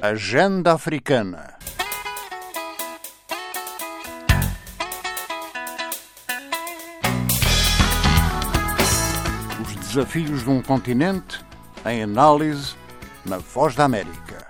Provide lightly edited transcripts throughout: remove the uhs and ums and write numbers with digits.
Agenda Africana. Os desafios de um continente em análise na Voz da América.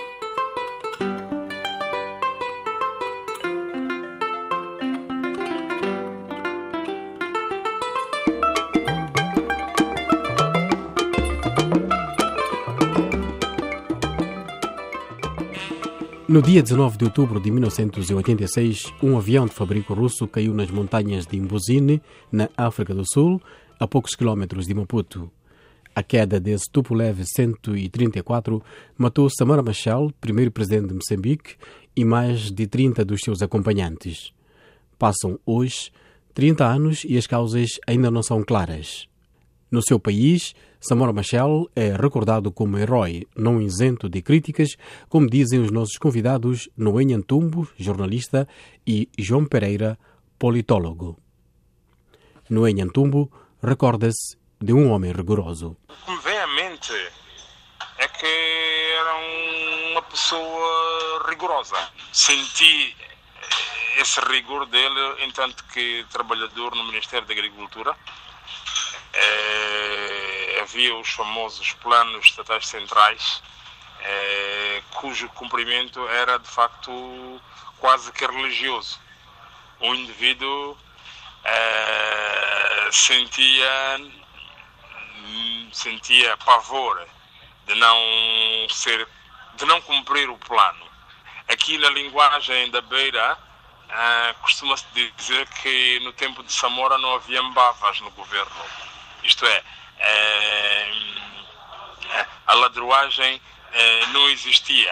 No dia 19 de outubro de 1986, um avião de fabrico russo caiu nas montanhas de Imbuzine, na África do Sul, a poucos quilómetros de Maputo. A queda desse Tupolev 134 matou Samora Machel, primeiro presidente de Moçambique, e mais de 30 dos seus acompanhantes. Passam hoje 30 anos e as causas ainda não são claras. No seu país, Samora Machel é recordado como herói, não isento de críticas, como dizem os nossos convidados Noé Nhantumbo, jornalista, e João Pereira, politólogo. Noé Nhantumbo recorda-se de um homem rigoroso. O que me vem à mente é que era uma pessoa rigorosa. Senti esse rigor dele enquanto que trabalhador no Ministério da Agricultura. Havia os famosos planos estatais centrais, cujo cumprimento era de facto quase que religioso. O indivíduo sentia pavor de não cumprir o plano. Aqui na linguagem da Beira costuma-se dizer que no tempo de Samora não havia mbavas no governo. Isto é, a ladruagem não existia.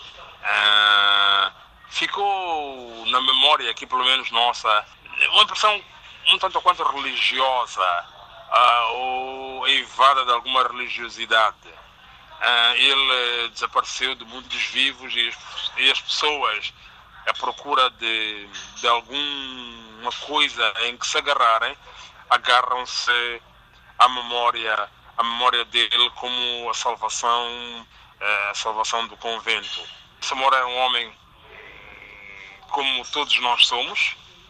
Ficou na memória, aqui pelo menos nossa, uma impressão um tanto quanto religiosa, ou eivada de alguma religiosidade. Ele desapareceu do mundo dos vivos e as pessoas, à procura de alguma coisa em que se agarrarem, agarram-se à memória dele como a salvação do convento. Samora é um homem como todos nós somos,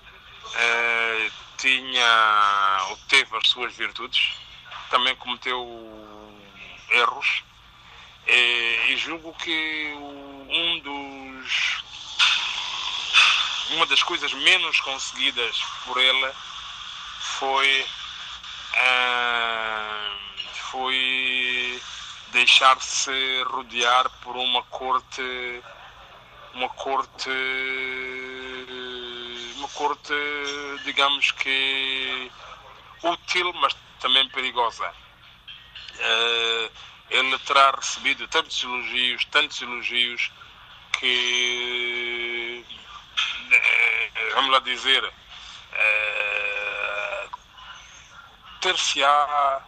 teve as suas virtudes, também cometeu erros, e julgo que uma das coisas menos conseguidas por ele foi deixar-se rodear por uma corte, digamos que útil, mas também perigosa. Ele terá recebido tantos elogios que, vamos lá dizer, ter-se-á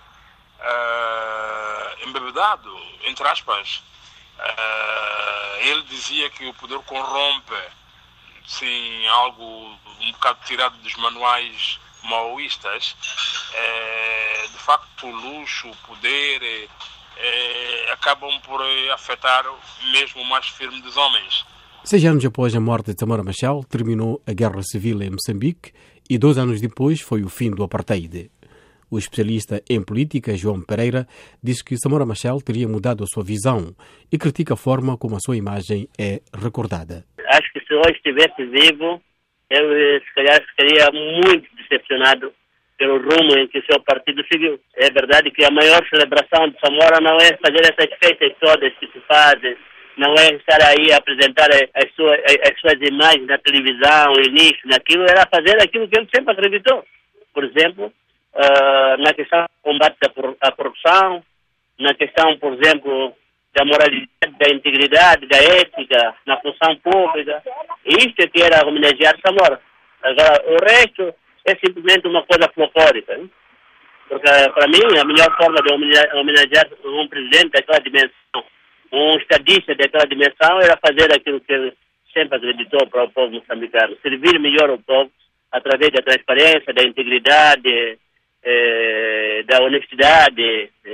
embebedado, entre aspas. Ele dizia que o poder corrompe, sim, algo um bocado tirado dos manuais maoístas. De facto, o luxo, o poder acabam por afetar mesmo o mais firme dos homens. 6 anos após a morte de Samora Machel, terminou a Guerra Civil em Moçambique e 2 anos depois foi o fim do apartheid. O especialista em política, João Pereira, diz que Samora Machel teria mudado a sua visão e critica a forma como a sua imagem é recordada. Acho que se hoje estivesse vivo, eu se calhar ficaria muito decepcionado pelo rumo em que o seu partido seguiu. É verdade que a maior celebração de Samora não é fazer essas festas todas que se fazem, não é estar aí a apresentar as suas imagens na televisão, e nisso, naquilo, era fazer aquilo que ele sempre acreditou. Por exemplo, na questão do combate à corrupção, na questão, por exemplo, da moralidade, da integridade, da ética, na função pública. Isto é que era homenagear Samora. Agora, o resto é simplesmente uma coisa folclórica. Hein? Porque, para mim, a melhor forma de homenagear um presidente daquela dimensão, um estadista daquela dimensão, era fazer aquilo que ele sempre acreditou para o povo moçambicano. Servir melhor o povo através da transparência, da integridade, da honestidade,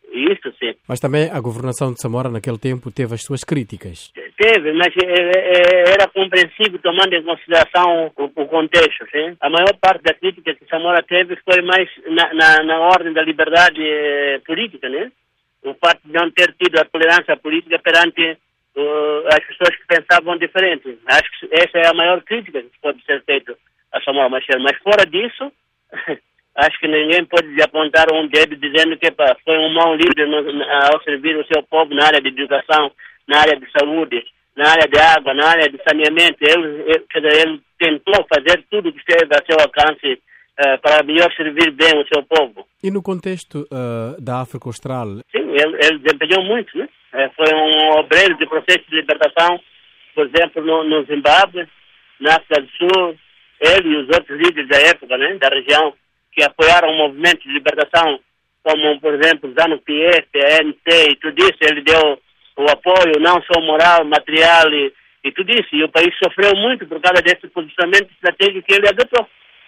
Isso sim. Mas também a governação de Samora naquele tempo teve as suas críticas. Teve, mas era compreensível tomando em consideração o contexto. Sim? A maior parte da crítica que Samora teve foi mais na ordem da liberdade política, né? O fato de não ter tido a tolerância política perante as pessoas que pensavam diferente. Acho que essa é a maior crítica que pode ser feita a Samora Machel. Mas fora disso, acho que ninguém pode lhe apontar um dedo dizendo que foi um mau líder ao servir o seu povo na área de educação, na área de saúde, na área de água, na área de saneamento. Ele tentou fazer tudo o que esteve a seu alcance para melhor servir bem o seu povo. E no contexto da África Austral? Sim, ele desempenhou muito, né? Foi um obreiro de processo de libertação, por exemplo, no Zimbábue, na África do Sul. Ele e os outros líderes da época, né, da região, que apoiaram o movimento de libertação, como, por exemplo, ZANU-PF, a ANC e tudo isso. Ele deu o apoio, não só moral, material e tudo isso. E o país sofreu muito por causa desse posicionamento estratégico que ele adotou.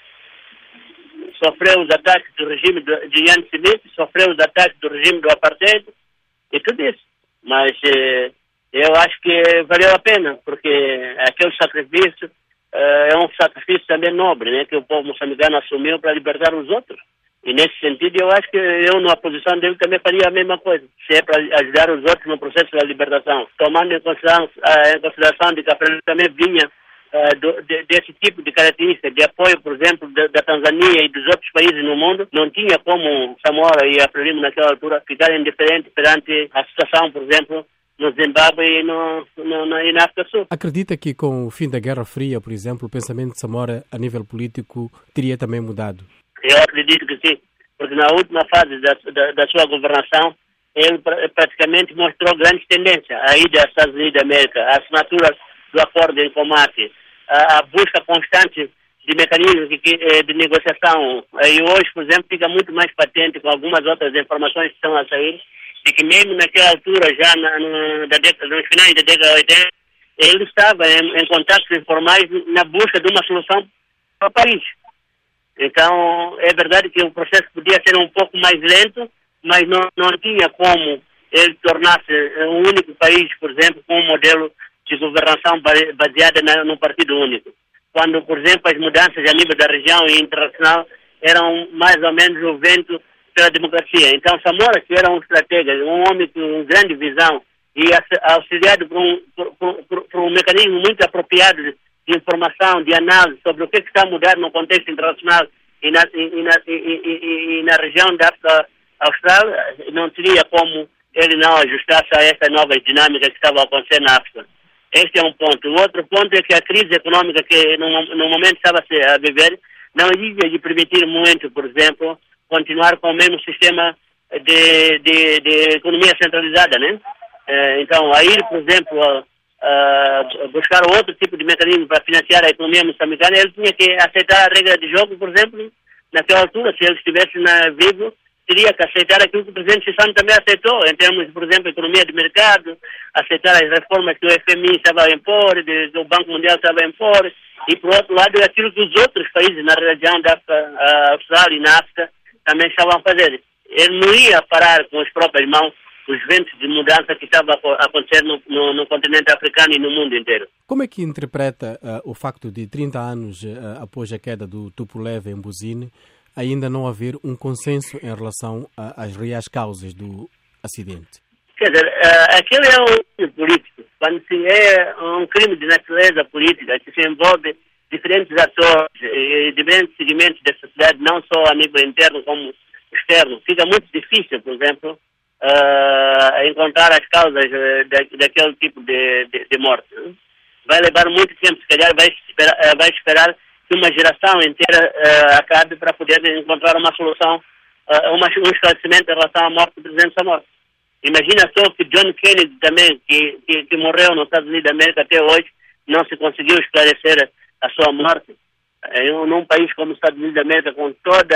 Sofreu os ataques do regime de Ian Smith, sofreu os ataques do regime do apartheid e tudo isso. Mas eu acho que valeu a pena, porque aquele sacrifício é um sacrifício também nobre, né, que o povo moçambicano assumiu para libertar os outros. E nesse sentido, eu acho que eu, na posição dele, também faria a mesma coisa, se é para ajudar os outros no processo da libertação. Tomando em consideração de que a Frelimo também vinha desse tipo de característica, de apoio, por exemplo, da Tanzânia e dos outros países no mundo, não tinha como Samora e a Frelimo naquela altura ficarem indiferentes perante a situação, por exemplo, no Zimbábue e na África do Sul. Acredita que com o fim da Guerra Fria, por exemplo, o pensamento de Samora a nível político teria também mudado? Eu acredito que sim, porque na última fase da sua governação, ele praticamente mostrou grandes tendências. A ida aos Estados Unidos da América, a assinatura do acordo em combate, a busca constante de mecanismos de negociação. E hoje, por exemplo, fica muito mais patente com algumas outras informações que estão a sair, de que mesmo naquela altura, já nos finais da década de 80, ele estava em contatos informais na busca de uma solução para o país. Então, é verdade que o processo podia ser um pouco mais lento, mas não tinha como ele tornar-se um único país, por exemplo, com um modelo de governação baseada no partido único. Quando, por exemplo, as mudanças a nível da região e internacional eram mais ou menos o vento pela democracia. Então, Samora, que era um estratega, um homem com grande visão e auxiliado por um mecanismo muito apropriado de informação, de análise sobre o que está a mudar no contexto internacional e na região da África Austral, não teria como ele não ajustar-se a essa nova dinâmica que estava a acontecer na África. Este é um ponto. O outro ponto é que a crise econômica que no momento estava a viver não exige de permitir muito, por exemplo, continuar com o mesmo sistema de economia centralizada, né? Então, a ir, por exemplo, buscar outro tipo de mecanismo para financiar a economia moçambicana, ele tinha que aceitar a regra de jogo, por exemplo, naquela altura, se ele estivesse vivo, teria que aceitar aquilo que o presidente Chissano também aceitou, em termos, por exemplo, de economia de mercado, aceitar as reformas que o FMI estava a impor, o Banco Mundial estava a impor, e, por outro lado, aquilo que os outros países na região da África Austral e na África também estavam a fazer. Ele não ia parar com as próprias mãos os ventos de mudança que estavam a acontecer no continente africano e no mundo inteiro. Como é que interpreta o facto de 30 anos após a queda do Tupolev em Mbuzini, ainda não haver um consenso em relação às reais causas do acidente? Quer dizer, aquele é um crime político. Quando se é um crime de natureza política, que se envolve diferentes atores e diferentes segmentos da sociedade, não só a nível interno como externo, fica muito difícil, por exemplo, encontrar as causas daquele tipo de morte. Vai levar muito tempo, se calhar vai esperar que uma geração inteira acabe para poder encontrar uma solução, um esclarecimento em relação à morte do presidente Samora. Imagina só que John Kennedy também, que morreu nos Estados Unidos da América até hoje, não se conseguiu esclarecer a sua morte. Num país como os Estados Unidos da América, com toda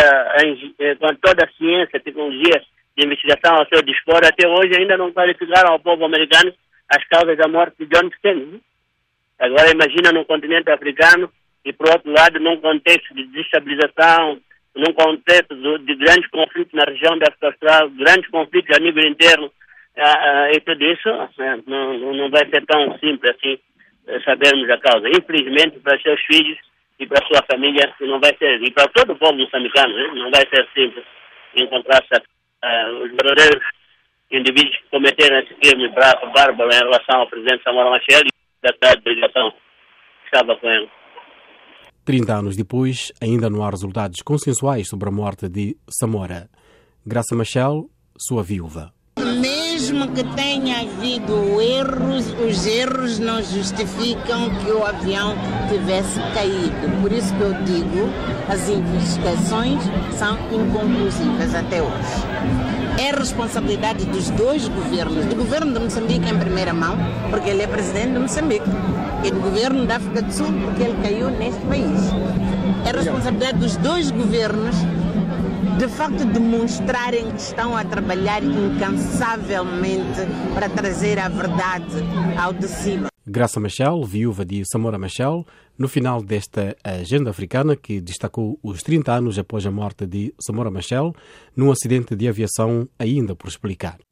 a ciência, tecnologia de investigação ao seu dispor, até hoje ainda não clarificaram ao povo americano as causas da morte de John Kennedy. Agora imagina no continente africano e, por outro lado, num contexto de desestabilização, num contexto de grandes conflitos na região da África Austral, grandes conflitos a nível interno, e tudo isso não vai ser tão simples assim sabermos a causa. Infelizmente, para seus filhos e para sua família, não vai ser, e para todo o povo moçambicano, não vai ser simples encontrar-se os verdadeiros indivíduos que cometeram esse crime bárbaro em relação ao presidente Samora Machel e da delegação que estava com ele. 30 anos depois, ainda não há resultados consensuais sobre a morte de Samora. Graça Machel, sua viúva. Mesmo que tenha havido erros, os erros não justificam que o avião tivesse caído. Por isso que eu digo, as investigações são inconclusivas até hoje. É responsabilidade dos dois governos, do governo de Moçambique em primeira mão, porque ele é presidente de Moçambique, e do governo da África do Sul, porque ele caiu neste país. É responsabilidade dos dois governos de facto demonstrarem que estão a trabalhar incansavelmente para trazer a verdade ao de cima. Graça Machel, viúva de Samora Machel, no final desta agenda africana que destacou os 30 anos após a morte de Samora Machel num acidente de aviação ainda por explicar.